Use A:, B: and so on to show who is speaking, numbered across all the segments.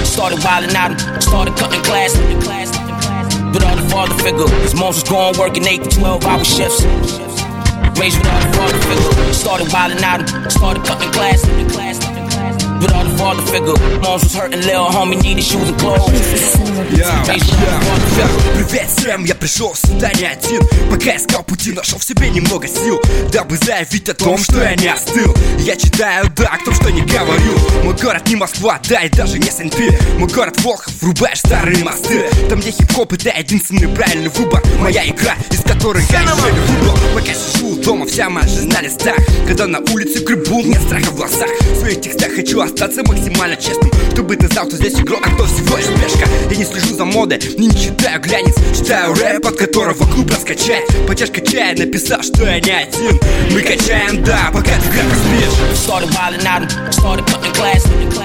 A: Started wilding out, started cutting class. Without a father figure, his moms was going working 8 to 12-hour shifts. Raised without a father figure, started wilding out, started cutting class. Without a father figure, moms was hurting, little homie needed shoes and clothes.
B: Привет всем, я пришел сюда не один. Пока искал пути, нашел в себе немного сил, дабы заявить о том, что я не остыл. Я читаю, да, кто что не говорил. Мой город не Москва, да и даже не Сент-Пи. Мой город Волхов, рубаешь старые мосты. Там, где хип-хоп, это единственный правильный выбор. Моя игра, из которой я еще не выбрал. Пока сижу дома, вся моя жизнь на листах. Когда на улице крыбун, нет страха в глазах. В своих текстах хочу остаться максимально честным, чтобы ты знал, кто здесь игрок, а кто всего лишь пешка. Я не слежу за модой, не читаю глянец. Читаю рэп, от которого клуб раскачает. Поддержка чая написал, что я не один. Мы качаем, да, пока ты крепко спишь.
A: Started wilding out, started cutting class.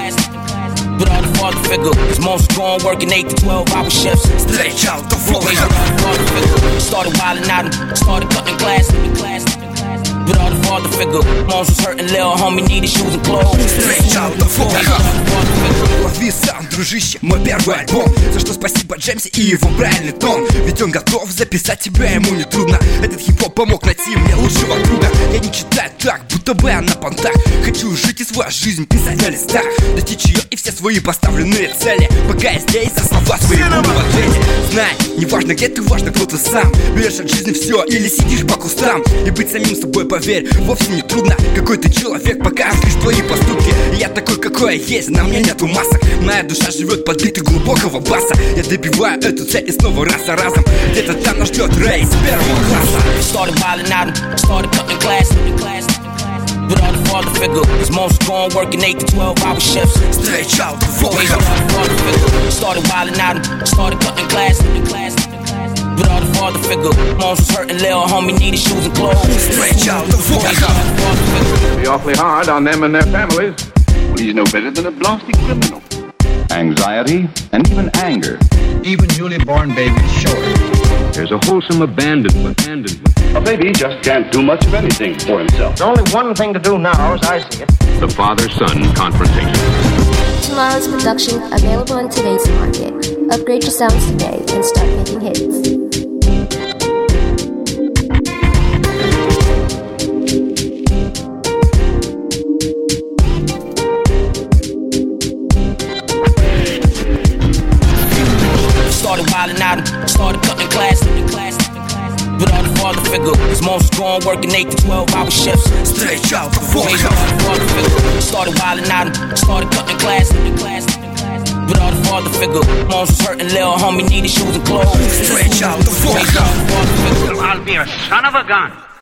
A: Without a father figure, his moms was going working 8 to 12-hour shifts.
B: Встречал то Волхов.
A: Started wilding out, started cutting class. Without a father figure, moms was hurting, little homie needed shoes and clothes.
B: Встречал то Волхов. Лови сам, дружище, мой первый альбом. За что спасибо Джемси и его правильный тон. Ведь он готов записать тебя, ему не трудно. Этот хип-хоп помог найти мне лучшего друга. Я не читаю так, будто бы я на понтах. Хочу жить и свою жизнь писать на листах. Достичь ее и все свои поставленные цели. Пока я здесь, за слова свои буду в ответе. Знай, не важно где ты, важно кто ты сам. Берешь от жизни все или сидишь по кустам. И быть самим собой, поверь, вовсе не трудно. Какой ты человек, покажешь твои поступки. Я такой, какой я есть, на мне нету масок. Моя душа живет под биты глубокого баса. Я добиваю эту цель и снова раз за разом. Где-то там нас ждет рейс первого класса.
A: Started wilding out, started cutting class. Without a father figure, his moms was going working 8 to 12-hour shifts.
B: Встречал то Волхов.
A: Started wilding out, started cutting class. Without a father figure, moms was hurting, little homie needed shoes and clothes.
B: Встречал то Волхов.
C: Be awfully hard on them and their families. Well, he's no better than a blasted criminal.
D: Anxiety and even anger.
E: Even newly born babies show it.
C: There's a wholesome abandonment.
F: A baby just can't do much of anything for himself.
E: There's only one thing to do now, as I see it.
C: The father-son confrontation.
G: Tomorrow's production available in today's market. Upgrade your sounds today and start making hits.
A: Started wilding out, started cutting class. Without a father figure, his moms was going working 8 to 12-hour shifts.
B: Встречал то Волхов.
A: Started wilding out, started cutting class. Without a father figure, moms was hurting, little homie needed shoes and clothes.
B: Встречал то Волхов.
H: I'll be a son of a gun.